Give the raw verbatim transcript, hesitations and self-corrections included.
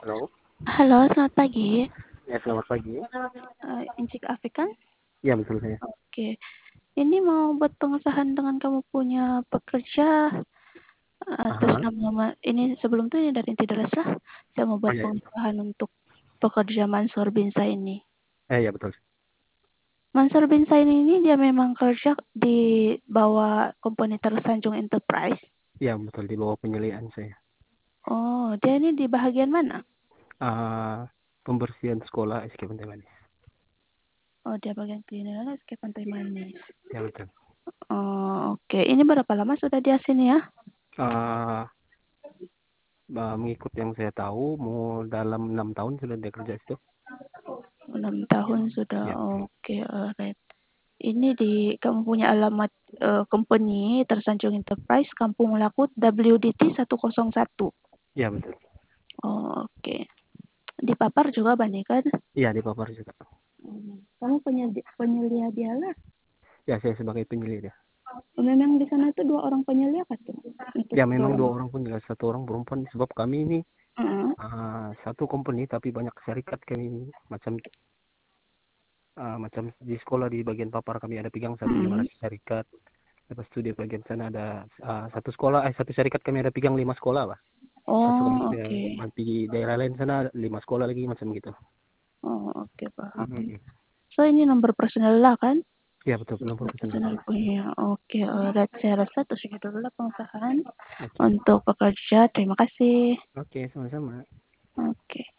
Halo. Halo, selamat pagi. Ya, selamat pagi. Eee, Injik Afik kan? Iya, betul saya. Oke. Ini mau buat pengesahan dengan kamu punya pekerja, atas Aha. nama ini sebelum itu ini dari Inti Deras lah, saya mau Oh, buat iya iya. pengesahan untuk pekerja Mansur bin Zaini. Eh, iya betul. Mansur bin Zaini ini dia memang kerja di bawah kompeni Tersanjung Enterprise? Iya betul, di bawah penyeliaan saya. Oh, dia ini di bahagian mana? Uh, pembersihan sekolah S K Pantai Manis. Oh, dia bagian cleaner S K Pantai Manis. Ya betul. Oh, oke. Ini berapa lama sudah di sini ya? Uh, uh, mengikut yang saya tahu, mau dalam enam tahun sudah dia kerja situ. enam tahun sudah. Ya betul. Oke, alright. Ini di kamu punya alamat uh, company Tersanjung Enterprise, Kampung Lakut, W D T seratus satu. Ya betul. Oh, oke. Okay. Di Papar juga Bani kan? Iya, di Papar juga. Hmm. Kamu penyedia, penyelia dialah? Ya, saya sebagai penyelia dia. Memang di sana tuh dua orang penyelia kan tuh? Untuk Ya, memang dalam. dua orang pun juga, satu orang perempuan. Sebab kami ini Uh-huh. uh, satu company tapi banyak syarikat kami macam uh, macam di sekolah di bagian Papar kami ada pegang satu lima Uh-huh. ratus syarikat. Lepas itu di bagian sana ada uh, satu sekolah, eh satu syarikat kami ada pegang lima sekolah lah. Pas Oh, oke. ya, Okay. di daerah lain sana lima sekolah lagi macam gitu. Oh, oke, okay, paham. Mm-hmm. So ini nomor personal lah kan? Ya betul, nomor Nomor personal personal saya. punya. Oke, okay, alright. Saya rasa terus segitu dulu lah pengesahan Oke. untuk pekerja. Terima kasih. Oke, sama-sama. Oke. Okay.